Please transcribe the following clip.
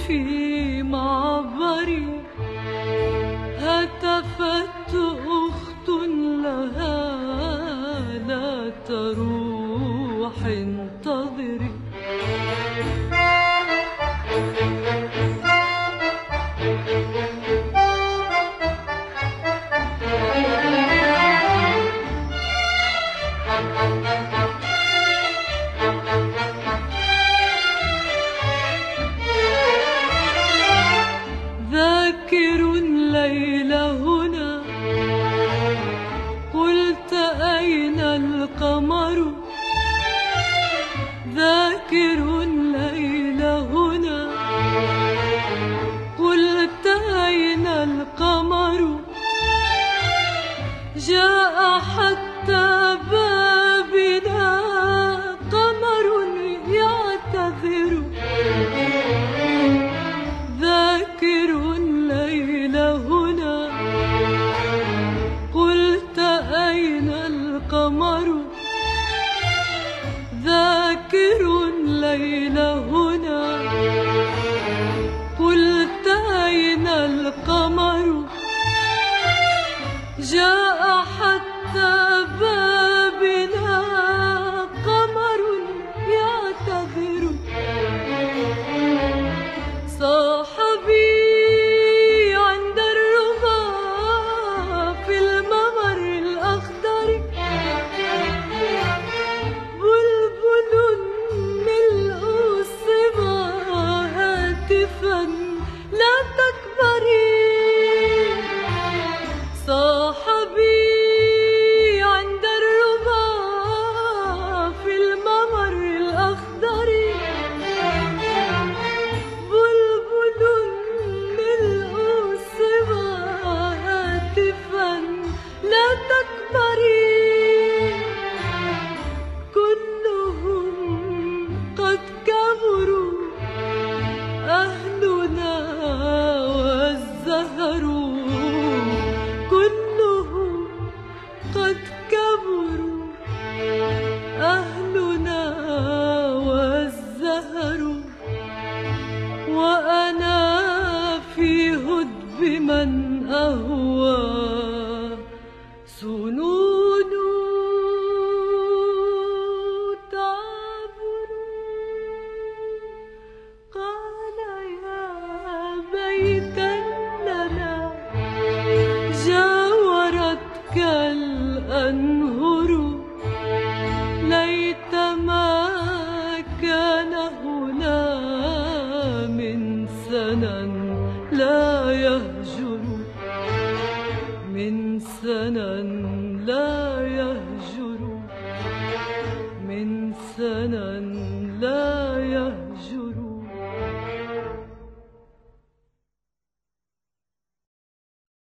في معبري هتفت أخت لها لا تروح انتظري. ذاكر الليل هنا قلت أين القمر. ذاكر الليل هنا قلت أين القمر. جاء حتى بابنا قمر يعتذر. ذاكر الليل هنا قلت أين القمر. ذاكر الليل هنا قلت أين القمر. جاء حتى بابنا قمر يعتذر. صاحبي عند الربا في الممر الأخضر. بلبل ملء الصبا هاتفا لا تكبري. صاحبي عند الربا في الممر الأخضر. بلبل ملء الصبا هاتفا لا تكبري. كلهم قد كبروا أهلنا والزهر. كلهم قد كبروا أهلنا والزهر. وأنا في هدب من أهوى سنون تعبر. قال يا بيتا لنا جاورتك الأنهر. ليت ما كان هنا من سنن لا يهجر. من سنن لا يهجر. من سنن